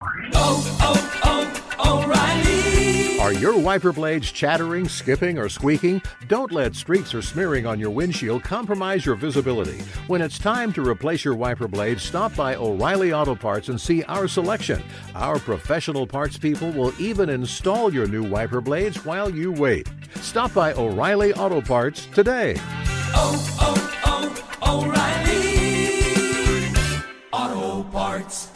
O'Reilly. Are your wiper blades chattering, skipping, or squeaking? Don't let streaks or smearing on your windshield compromise your visibility. When it's time to replace your wiper blades, stop by O'Reilly Auto Parts and see our selection. Our professional parts people will even install your new wiper blades while you wait. Stop by O'Reilly Auto Parts today. O'Reilly Auto Parts.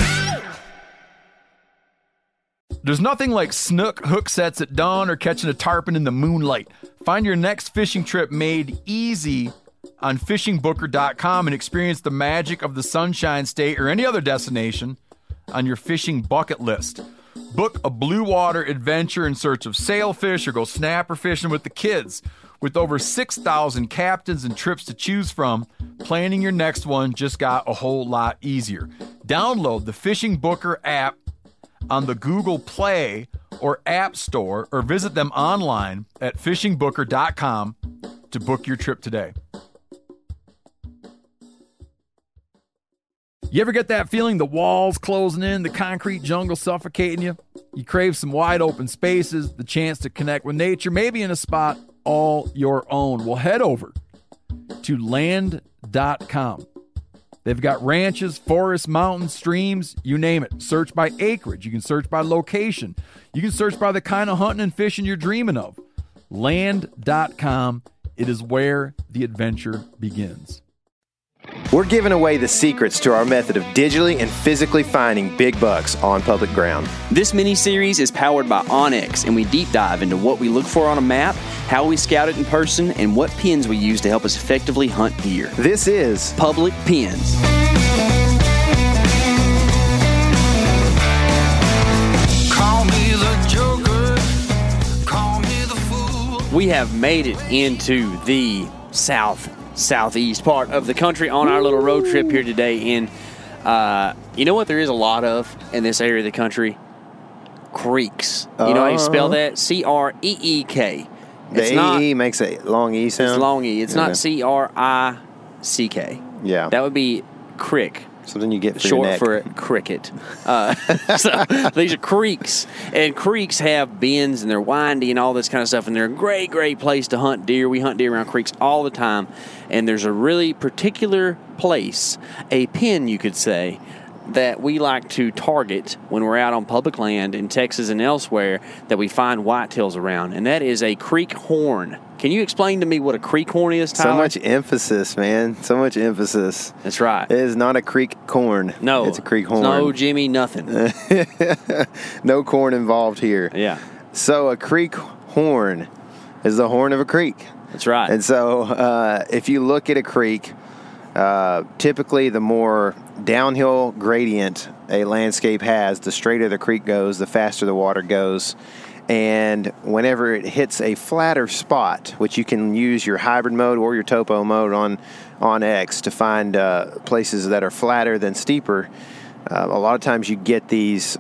There's nothing like snook hook sets at dawn or catching a tarpon in the moonlight. Find your next fishing trip made easy on fishingbooker.com and experience the magic of the Sunshine State or any other destination on your fishing bucket list. Book a blue water adventure in search of sailfish or go snapper fishing with the kids. With over 6,000 captains and trips to choose from, planning your next one just got a whole lot easier. Download the Fishing Booker app on the Google Play or App Store, or visit them online at fishingbooker.com to book your trip today. You ever get that feeling the walls closing in, the concrete jungle suffocating you? You crave some wide open spaces, the chance to connect with nature, maybe in a spot all your own. Well, head over to land.com. They've got ranches, forests, mountains, streams, you name it. Search by acreage. You can search by location. You can search by the kind of hunting and fishing you're dreaming of. Land.com. It is where the adventure begins. We're giving away the secrets to our method of digitally and physically finding big bucks on public ground. This mini-series is powered by onX, and we deep dive into what we look for on a map, how we scout it in person, and what pins we use to help us effectively hunt deer. This is Public Pins. Call me the Joker. Call me the fool. We have made it into the southeast part of the country on our little road trip here today. And you know what there is a lot of in this area of the country? Creeks. You know how you spell that? C-R-E-E-K. The E makes a long E sound? It's long E. It's not C-R-I-C-K. Yeah. That would be crick. Something you get for Short your neck. for cricket. So these are creeks, and creeks have bends, and they're windy and all this kind of stuff, and they're a great, great place to hunt deer. We hunt deer around creeks all the time, and there's a really particular place, a pin, you could say, that we like to target when we're out on public land in Texas and elsewhere that we find whitetails around, and that is a creek horn. Can you explain to me what a creek horn is, Tyler? So much emphasis, man. So much emphasis. That's right. It is not a creek corn. No. It's a creek horn. No, Jimmy, nothing. No corn involved here. Yeah. So a creek horn is the horn of a creek. That's right. And so if you look at a creek, typically the more downhill gradient a landscape has, the straighter the creek goes, the faster the water goes. And whenever it hits a flatter spot, which you can use your hybrid mode or your topo mode on X to find places that are flatter than steeper, a lot of times you get these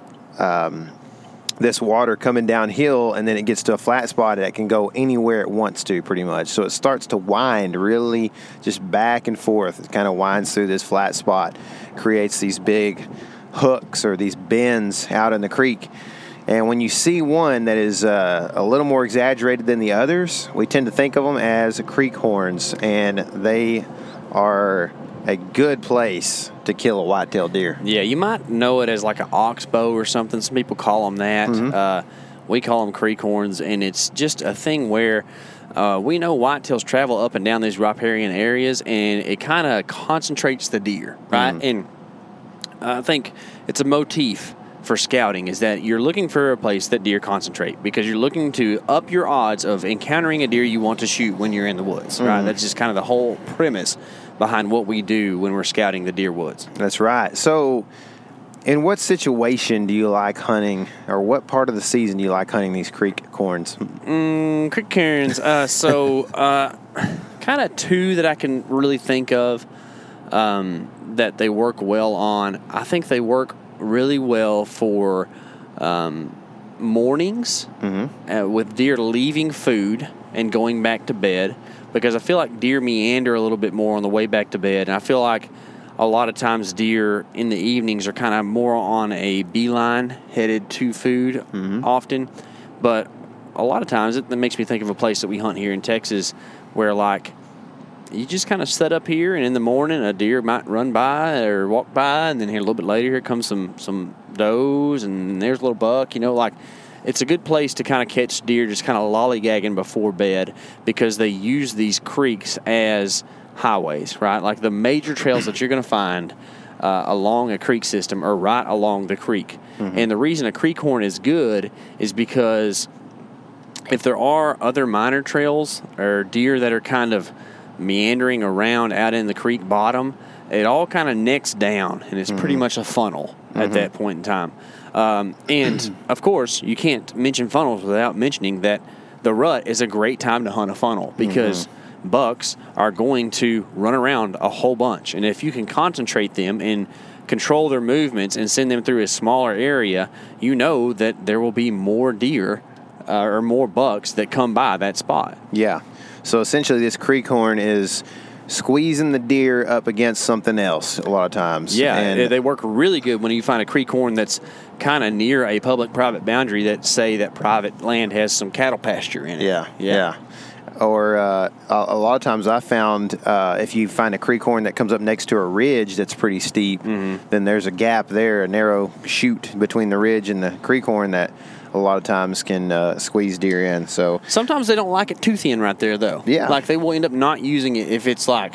this water coming downhill, and then it gets to a flat spot that can go anywhere it wants to, pretty much. So it starts to wind really just back and forth. It kind of winds through this flat spot, creates these big hooks or these bends out in the creek. And when you see one that is a little more exaggerated than the others, we tend to think of them as creek horns, and they are a good place to kill a whitetail deer. Yeah, you might know it as like an oxbow or something. Some people call them that. Mm-hmm. We call them creek horns, and it's just a thing where we know whitetails travel up and down these riparian areas, and it kind of concentrates the deer, right? And I think it's a motif for scouting is that you're looking for a place that deer concentrate, because you're looking to up your odds of encountering a deer you want to shoot when you're in the woods, right? That's just kind of the whole premise behind what we do when we're scouting the deer woods. That's right. So in what situation do you like hunting, or what part of the season do you like hunting these creek horns? Creek horns. Kind of two that I can really think of that they work well on. I think they work really well for mornings with deer leaving food and going back to bed, because I feel like deer meander a little bit more on the way back to bed, and I feel like a lot of times deer in the evenings are kind of more on a beeline headed to food often. But a lot of times that makes me think of a place that we hunt here in Texas where, like, you just kind of set up here, and in the morning a deer might run by or walk by, and then here a little bit later here comes some does, and there's a little buck. Like, it's a good place to kind of catch deer just kind of lollygagging before bed, because they use these creeks as highways, right? Like, the major trails that you're going to find along a creek system are right along the creek. And the reason a creek horn is good is because if there are other minor trails or deer that are kind of meandering around out in the creek bottom, it all kind of necks down, and it's pretty much a funnel at that point in time. And, of course, you can't mention funnels without mentioning that the rut is a great time to hunt a funnel, because bucks are going to run around a whole bunch. And if you can concentrate them and control their movements and send them through a smaller area, you know that there will be more deer or more bucks that come by that spot. Yeah. So essentially this creek horn is squeezing the deer up against something else a lot of times. Yeah, and they work really good when you find a creek horn that's kind of near a public-private boundary that, say, that private land has some cattle pasture in it. Yeah. Or a lot of times I found if you find a creek horn that comes up next to a ridge that's pretty steep, then there's a gap there, a narrow chute between the ridge and the creek horn that a lot of times can squeeze deer in. So sometimes they don't like it too thin right there, though. Yeah. Like, they will end up not using it if it's like,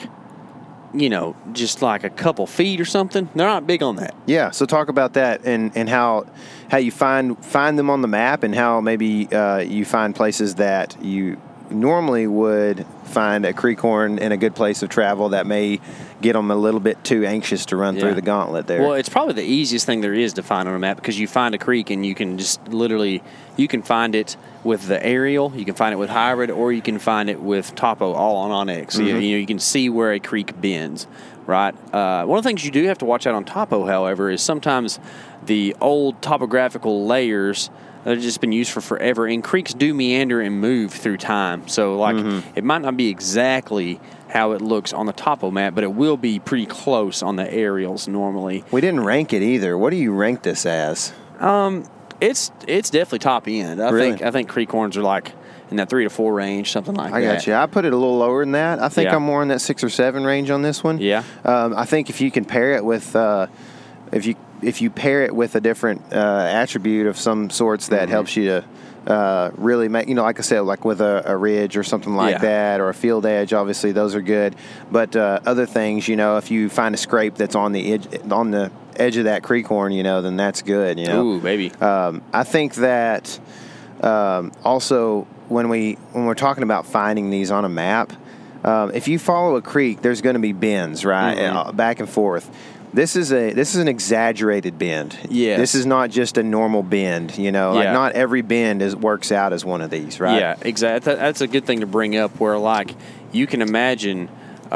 just like a couple feet or something. They're not big on that. Yeah, so talk about that and how you find them on the map, and how maybe you find places that you normally would find a creek horn in a good place of travel that may get them a little bit too anxious to run through the gauntlet there. Well, it's probably the easiest thing there is to find on a map, because you find a creek and you can just literally, you can find it with the aerial, you can find it with hybrid, or you can find it with topo, all on OnX. You can see where a creek bends, right? One of the things you do have to watch out on topo, however, is sometimes the old topographical layers that have just been used for forever, and creeks do meander and move through time. So, like, it might not be exactly how it looks on the topo map, but it will be pretty close on the aerials normally. We didn't rank it either. What do you rank this as? It's definitely top end. Really? I think creek horns are like in that 3 to 4 range, something like that. I got you. I put it a little lower than that. I think Yeah. I'm more in that 6 or 7 range on this one. Yeah. I think if you can pair it with if you pair it with a different attribute of some sorts that helps you to really make, like I said, like with a ridge or something like that, or a field edge, obviously those are good. But other things, if you find a scrape that's on the edge of that creek horn, then that's good. Ooh, baby. I think that also when we're talking about finding these on a map, if you follow a creek, there's going to be bends, right, back and forth. This is an exaggerated bend. Yes. This is not just a normal bend. Like, not every bend works out as one of these, right? Yeah, exactly. That's a good thing to bring up, where, like, you can imagine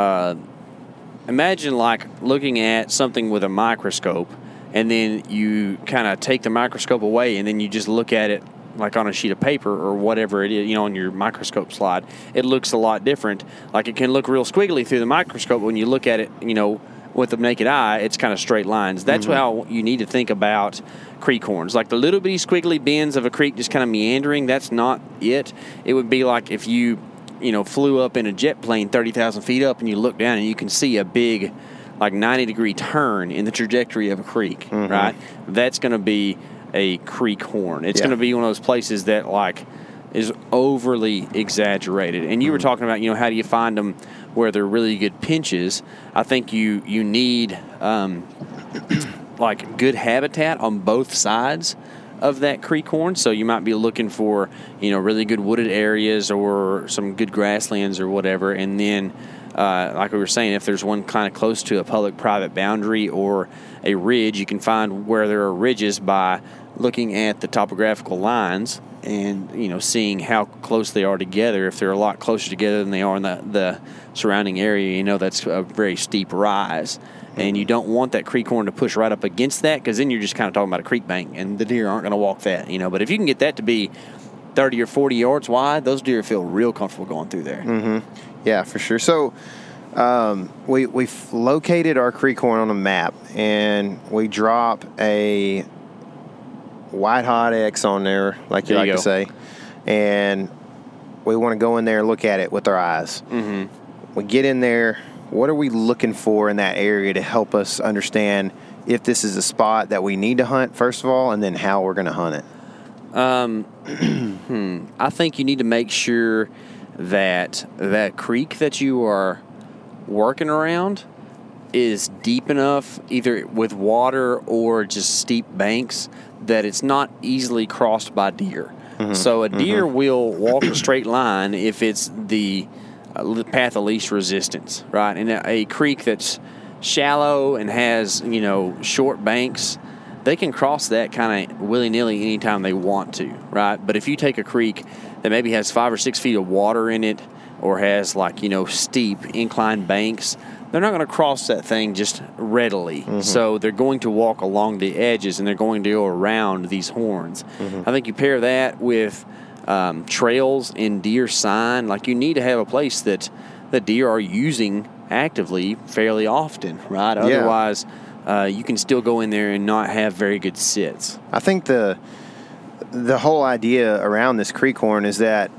like looking at something with a microscope, and then you kind of take the microscope away, and then you just look at it like on a sheet of paper or whatever it is, on your microscope slide. It looks a lot different. Like, it can look real squiggly through the microscope. When you look at it, with the naked eye, it's kind of straight lines. That's how you need to think about creek horns. Like, the little bitty squiggly bends of a creek just kind of meandering, that's not it. It would be like if you, flew up in a jet plane 30,000 feet up, and you look down and you can see a big, like, 90-degree turn in the trajectory of a creek, right? That's going to be a creek horn. It's going to be one of those places that, like, is overly exaggerated. And you were talking about, how do you find them where they're really good pinches? I think you need like good habitat on both sides of that creek horn. So you might be looking for, really good wooded areas or some good grasslands or whatever. And then, like we were saying, if there's one kind of close to a public-private boundary or a ridge, you can find where there are ridges by looking at the topographical lines and, seeing how close they are together. If they're a lot closer together than they are in the surrounding area, that's a very steep rise. And you don't want that creek horn to push right up against that, because then you're just kind of talking about a creek bank, and the deer aren't going to walk that, But if you can get that to be 30 or 40 yards wide, those deer feel real comfortable going through there. Yeah, for sure. So We've located our creek horn on a map, and we drop a White Hot X on there, like you There like you to go. say, and we want to go in there and look at it with our eyes. Mm-hmm. We get in there. What are we looking for in that area to help us understand if this is a spot that we need to hunt, first of all, and then how we're going to hunt it? I think you need to make sure that that creek that you are working around is deep enough, either with water or just steep banks, that it's not easily crossed by deer. So a deer will walk a straight line if it's the path of least resistance, right? And a creek that's shallow and has, short banks, they can cross that kind of willy-nilly anytime they want to, right? But if you take a creek that maybe has 5 or 6 feet of water in it, or has steep inclined banks, they're not going to cross that thing just readily. So they're going to walk along the edges, and they're going to go around these horns. I think you pair that with trails and deer sign. Like, you need to have a place that the deer are using actively fairly often, right? Yeah. Otherwise, you can still go in there and not have very good sits. I think the whole idea around this creek horn is that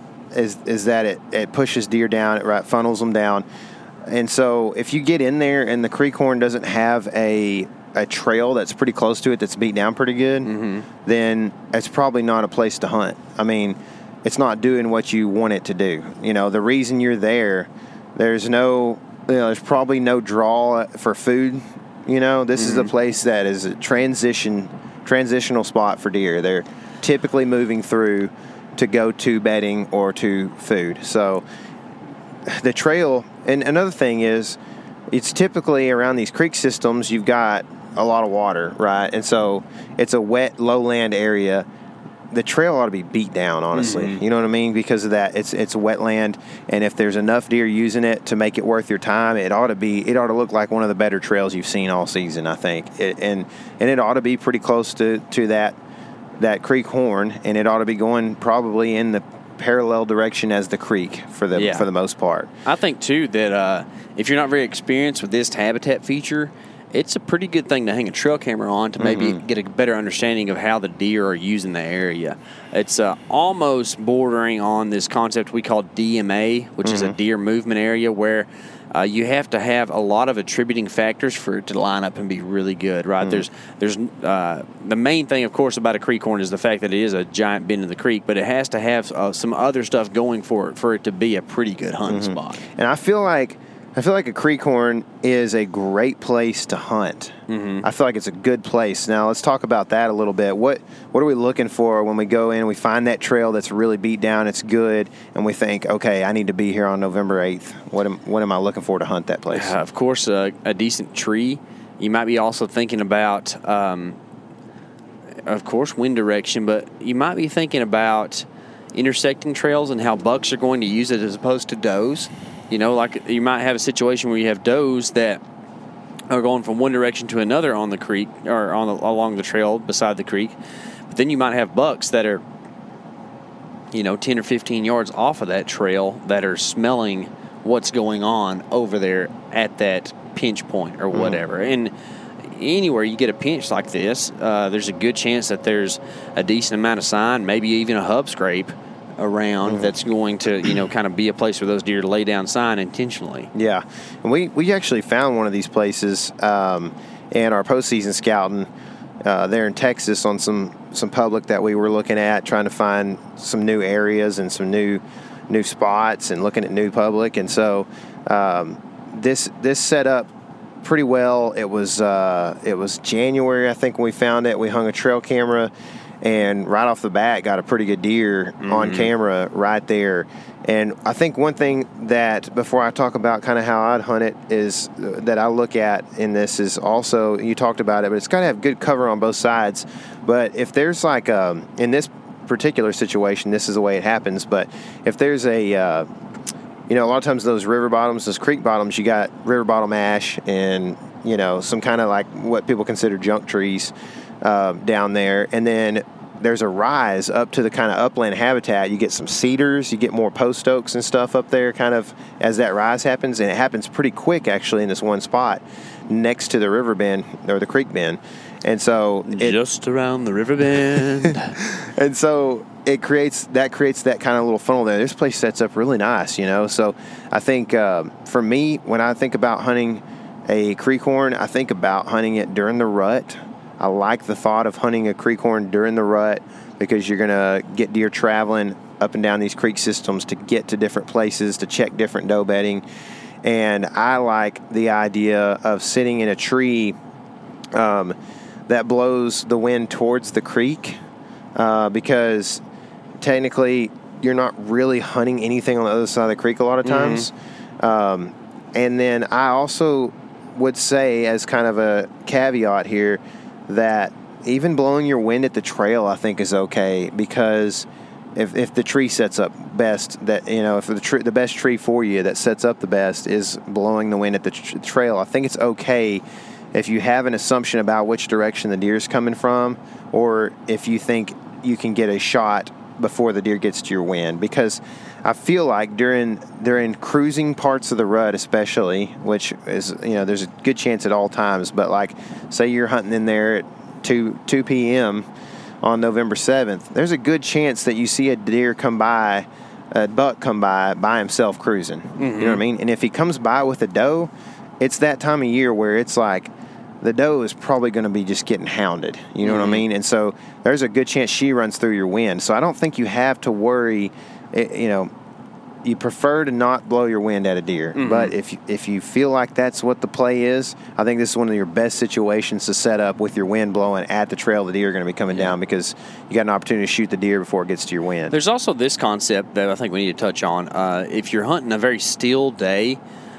it pushes deer down, it funnels them down. And so if you get in there and the creek horn doesn't have a trail that's pretty close to it that's beat down pretty good, then it's probably not a place to hunt. I mean, it's not doing what you want it to do. The reason you're there, there's probably no draw for food. This is a place that is a transitional spot for deer. They're typically moving through to go to bedding or to food. So the trail, and another thing is, it's typically around these creek systems, you've got a lot of water, right? And so it's a wet, lowland area. The trail ought to be beat down, honestly. You know what I mean? Because of that, it's wetland, and if there's enough deer using it to make it worth your time, it ought to look like one of the better trails you've seen all season, I think. And it ought to be pretty close to that creek horn, and it ought to be going probably in the parallel direction as the creek for the most part. I think too that if you're not very experienced with this habitat feature, it's a pretty good thing to hang a trail camera on to maybe get a better understanding of how the deer are using the area. It's almost bordering on this concept we call DMA, which is a deer movement area, where you have to have a lot of attributing factors for it to line up and be really good, right? There's the main thing, of course, about a creek horn is the fact that it is a giant bend in the creek, but it has to have some other stuff going for it to be a pretty good hunting spot. And I feel like a creek horn is a great place to hunt. I feel like it's a good place. Now, let's talk about that a little bit. What are we looking for when we go in and we find that trail that's really beat down, it's good, and we think, okay, I need to be here on November 8th. What am I looking for to hunt that place? Of course, a decent tree. You might be also thinking about, of course, wind direction, but you might be thinking about intersecting trails and how bucks are going to use it as opposed to does. Like you might have a situation where you have does that are going from one direction to another on the creek or along the trail beside the creek. But then you might have bucks that are, 10 or 15 yards off of that trail that are smelling what's going on over there at that pinch point or whatever. And anywhere you get a pinch like this, there's a good chance that there's a decent amount of sign, maybe even a hub scrape around that's going to kind of be a place for those deer to lay down sign intentionally. Yeah, and we actually found one of these places in our postseason scouting there in Texas on some public that we were looking at, trying to find some new areas and some new spots and looking at new public. And so this set up pretty well. It was January, I think, when we found it. We hung a trail camera, and right off the bat got a pretty good deer on camera right there. And I think one thing that, before I talk about kind of how I'd hunt it, is that I look at in this is also, you talked about it, but it's got to have good cover on both sides. But if there's like in this particular situation, this is the way it happens, but if there's a a lot of times those river bottoms, those creek bottoms, you got river bottom ash and some kind of like what people consider junk trees down there. And then there's a rise up to the kind of upland habitat. You get some cedars, you get more post oaks and stuff up there kind of as that rise happens, and it happens pretty quick actually in this one spot next to the river bend or the creek bend. And so just around the river bend. And so it creates that kind of little funnel there. This place sets up really nice, you know. So I think for me, when I think about hunting a creekhorn, I think about hunting it during the rut. I like the thought of hunting a creekhorn during the rut because you're going to get deer traveling up and down these creek systems to get to different places, to check different doe bedding. And I like the idea of sitting in a tree that blows the wind towards the creek because technically you're not really hunting anything on the other side of the creek a lot of times. And then I also would say, as kind of a caveat here, that even blowing your wind at the trail I think is okay, because if the tree sets up best, that, you know, if the best tree for you that sets up the best is blowing the wind at the trail, I think it's okay if you have an assumption about which direction the deer's coming from, or if you think you can get a shot before the deer gets to your wind. Because I feel like during cruising parts of the rut especially, which is, you know, there's a good chance at all times, but like say you're hunting in there at 2 p.m. on November 7th, there's a good chance that you see a deer come by, a buck come by himself cruising. You know what I mean? And if he comes by with a doe, it's that time of year where it's like the doe is probably going to be just getting hounded. You know what I mean? And so there's a good chance she runs through your wind. So I don't think you have to worry. You know, you prefer to not blow your wind at a deer. But if you feel like that's what the play is, I think this is one of your best situations to set up with your wind blowing at the trail the deer are going to be coming down, because you got an opportunity to shoot the deer before it gets to your wind. There's also this concept that I think we need to touch on. If you're hunting a very still day,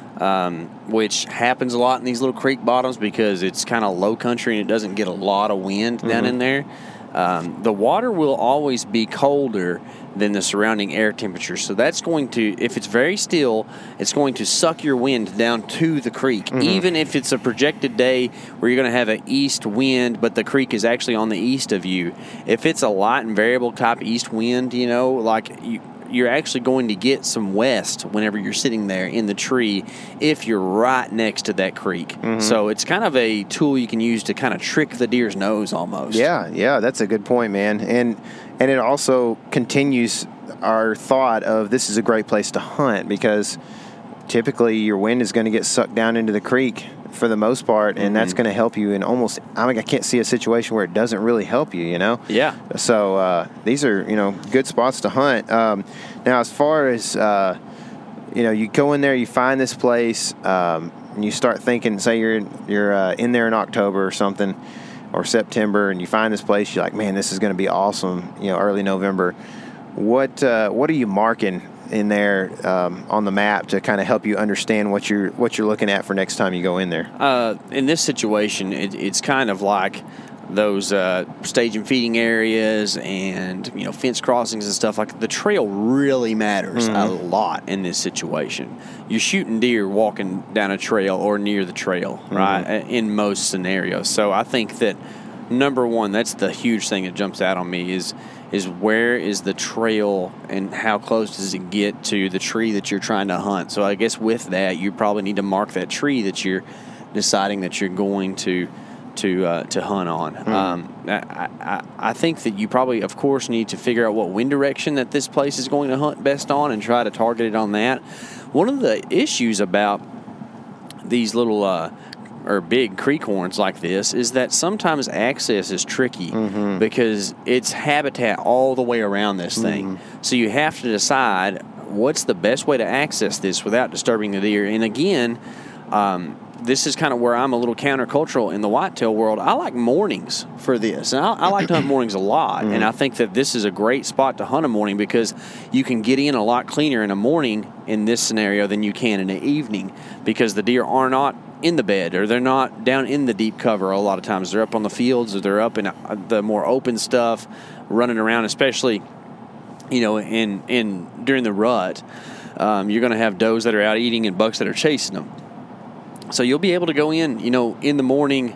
which happens a lot in these little creek bottoms because it's kind of low country and it doesn't get a lot of wind down in there, the water will always be colder than the surrounding air temperature. So that's going to, if it's very still, it's going to suck your wind down to the creek. Even if it's a projected day where you're going to have an east wind, but the creek is actually on the east of you. If it's a light and variable type east wind, you know, like you're actually going to get some west whenever you're sitting there in the tree if you're right next to that creek. So it's kind of a tool you can use to kind of trick the deer's nose almost. Yeah, that's a good point, man. And it also continues our thought of this is a great place to hunt, because typically your wind is going to get sucked down into the creek for the most part, and that's going to help you in almost, I can't see a situation where it doesn't really help you, you know? Yeah. So these are, you know, good spots to hunt. Now, as far as, you know, you go in there, you find this place, and you start thinking, say you're in there in October or something, or September, and you find this place, you're like, man, this is going to be awesome, you know, early November. What are you marking in there on the map to kind of help you understand what you're looking at for next time you go in there? In this situation, it's kind of like those stage and feeding areas and, you know, fence crossings and stuff. Like the trail really matters a lot in this situation. You're shooting deer walking down a trail or near the trail, right? In most scenarios. So I think that number one, that's the huge thing that jumps out on me is where is the trail and how close does it get to the tree that you're trying to hunt. So I guess with that, you probably need to mark that tree that you're deciding that you're going to hunt on. I think that you probably, of course, need to figure out what wind direction that this place is going to hunt best on and try to target it on that. One of the issues about these little or big creek horns like this is that sometimes access is tricky because it's habitat all the way around this thing. So you have to decide what's the best way to access this without disturbing the deer. And again, this is kind of where I'm a little countercultural in the whitetail world. I like mornings for this. And I like to hunt mornings a lot. And I think that this is a great spot to hunt a morning because you can get in a lot cleaner in a morning in this scenario than you can in the evening, because the deer are not in the bed or they're not down in the deep cover. A lot of times they're up on the fields or they're up in the more open stuff running around, especially, you know, in during the rut. You're going to have does that are out eating and bucks that are chasing them. So you'll be able to go in, you know, in the morning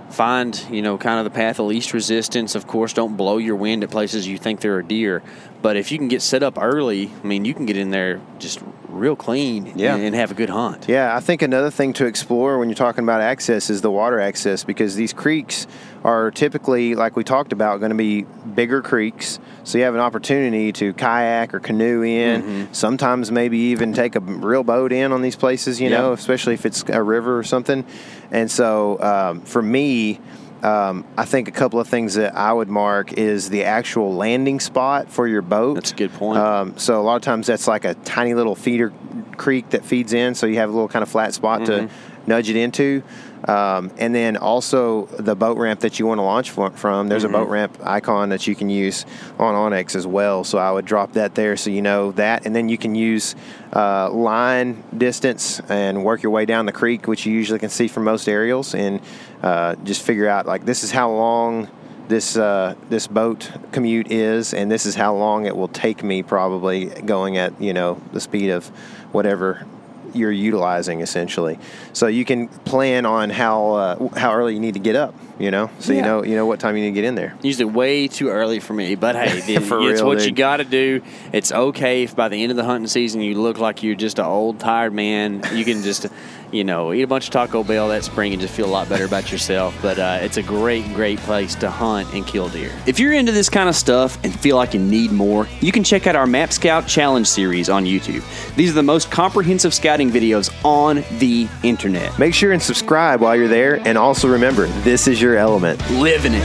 find, kind of the path of least resistance. Of course, don't blow your wind at places you think there are deer. But if you can get set up early, you can get in there just real clean and have a good hunt. Yeah, I think another thing to explore when you're talking about access is the water access, because these creeks are typically, like we talked about, going to be bigger creeks. So you have an opportunity to kayak or canoe in, sometimes maybe even take a real boat in on these places, you know, especially if it's a river or something. And so for me, I think a couple of things that I would mark is the actual landing spot for your boat. That's a good point. So a lot of times that's like a tiny little feeder creek that feeds in, so you have a little kind of flat spot to nudge it into. And then also the boat ramp that you want to launch from, there's a boat ramp icon that you can use on onX as well. So I would drop that there so you know that. And then you can use line distance and work your way down the creek, which you usually can see from most aerials, and just figure out, like, this is how long this boat commute is, and this is how long it will take me, probably going at, the speed of whatever you're utilizing, essentially. So you can plan on how early you need to get up, so you know what time you need to get in there. Usually way too early for me, but hey, it's what you got to do. It's okay if by the end of the hunting season you look like you're just an old tired man. You can just eat a bunch of Taco Bell that spring and just feel a lot better about yourself. But it's a great place to hunt and kill deer. If you're into this kind of stuff and feel like you need more, you can check out our Map Scout Challenge series on YouTube. These are the most comprehensive scouting videos on the internet. Make sure and subscribe while you're there, and also remember, this is your element. Live in it.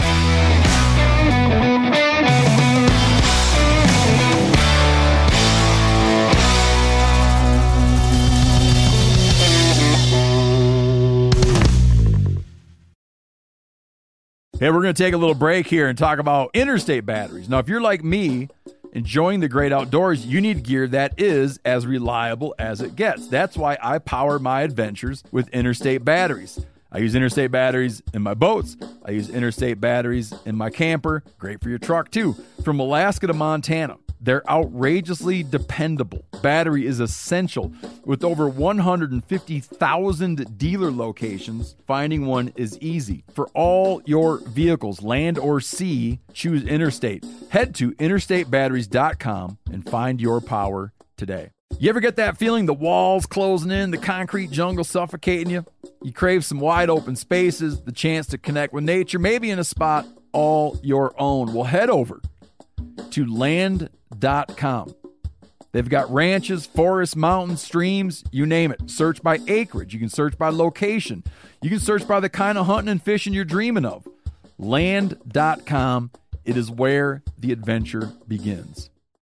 Hey, we're going to take a little break here and talk about interstate batteries. Now, if you're like me, enjoying the great outdoors, you need gear that is as reliable as it gets. That's why I power my adventures with interstate batteries. I use interstate batteries in my boats. I use interstate batteries in my camper. Great for your truck, too. From Alaska to Montana, they're outrageously dependable. Battery is essential. With over 150,000 dealer locations, finding one is easy. For all your vehicles, land or sea, choose Interstate. Head to interstatebatteries.com and find your power today. You ever get that feeling, the walls closing in, the concrete jungle suffocating you? You crave some wide open spaces, the chance to connect with nature, maybe in a spot all your own. Well, head over to land.com. They've got ranches, forests, mountains, streams, you name it. Search by acreage. You can search by location. You can search by the kind of hunting and fishing you're dreaming of. Land.com. It is where the adventure begins.